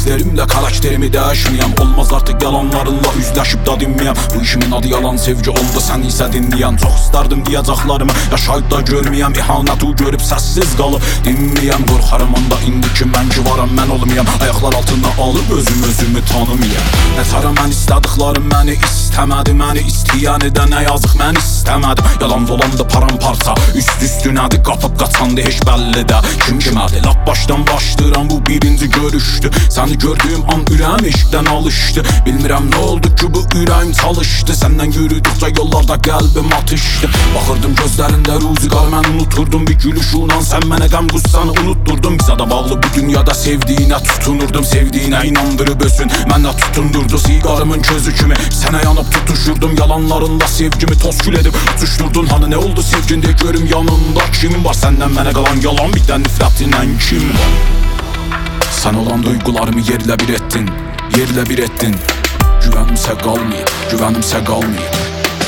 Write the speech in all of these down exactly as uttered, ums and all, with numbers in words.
hislerimle karakterimi değişmeyem. Olmaz artık yalanlarınla üzləşib da dinməyəm. Bu işimin adı yalan sevgi oldu, sən isə dinləyən. Çox istardım diyəcəklarımı yaşayıb da görməyəm. İhanəti görüb səssiz qalıb dinməyəm. Qorxarım anda indi ki mən ki varam, mən olmayam. Ayaqlar altında alıb özüm özümü tanımayam. Nətərə mən istədiklərim məni istəmədi. Məni istəyəni də nə yazıq mən istəmədim. Yalan dolandı paramparça, üst üstünədir, qapıb qaçandı heç bəlli də kim kimədir. Lap başdan başlayıram, bu birinci görüşdü. Səni gördüyüm an ürəyim eşqdən alışdı. Bilmirəm nə oldu ki bu ürəyim çalışdı. Səndən yürüdükcə yollarda qəlbim atışdı. Baxırdım gözlərində ruzigar, mən unuturdum bir gülüşünlə. Sən mənə qəm qussanı unutturdun. Bizə də bağlı bu dünyada sevdiyinə tutunurdum. Sevdiyinə inandırıb özün mənə tutundurdu. Siqarımın közü kimi sənə yanıb tutuşurdum. Yalanlarınla sevgimi toz kül edib tutuşdurdun. Hani ne oldu sevginde görüm yanında kim var? Səndən mənə qalan yalan bir də nifrətinlə kim var? Sən olan duygularımı yerlə bir etdin, yerlə bir etdin. Güvənimsə qalmayıb, güvənimsə qalmayıb.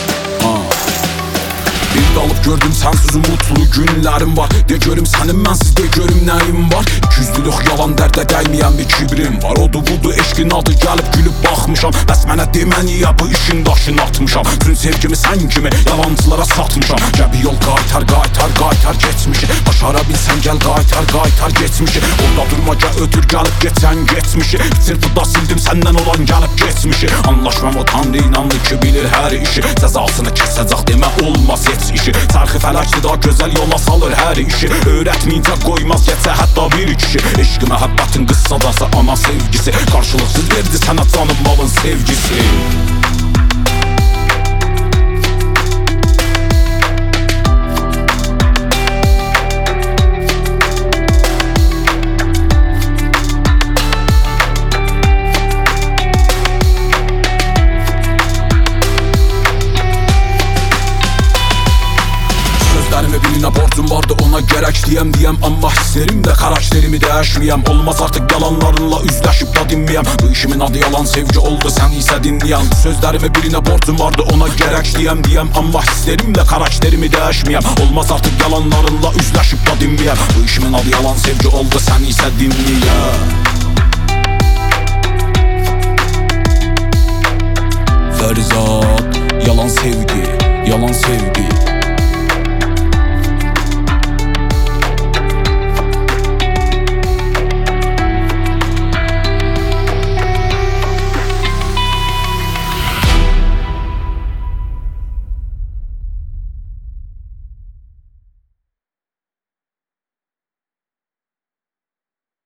Bir dalıb gördüm sensiz umutlu günlərim var. De görüm sənin mənsiz, de görüm nəyim var. İkiyüzlülük yalan dərdə dəyməyən bir kibrim var. Odu budu eşqin adı gəlib gülüb baxmışam. Bəs mənə deməniyə bu işin daşını atmışam. Tüm sevgimi sən kimi yalancılara satmışam. Gəbi yol qaytar qaytar qaytar geçmişi. Başara bilsən gəl qaytar qaytar geçmişi. Orada durma gəl ötür gəlib geçən geçmişi. Sırtıda sildim səndən olan gəlib geçmişi. Anlaşmam o tanrı inandı ki bilir hər işi. Cəzasını kəsəcək demə olmaz heç işi. Çarxı fələkli daha gözəl yola salır hər işi. Öyrətməyincə qoymaz geçə hətta bir kişi. Eşqi məhəbbətin qıssadası ana sevgisi. Qarşılıqsız verdi sənə canım malın sevgisi. Birinə borcum vardı ona gerek diyem diyem. Amma hislerimlə karakterimi değişməyəm. Olmaz artık yalanlarınla üzləşib da dinməyəm. Bu işimin adı yalan sevgi oldu, sən isə dinləyən. Sözlərimi birinə borcum vardı ona gerek diyem diyem. Amma hislerimlə karakterimi değişməyəm. Olmaz artık yalanlarınla üzləşib da dinməyəm. Bu işimin adı yalan sevgi oldu, sən isə dinləyən. Fərzad, yalan sevgi, yalan sevgi.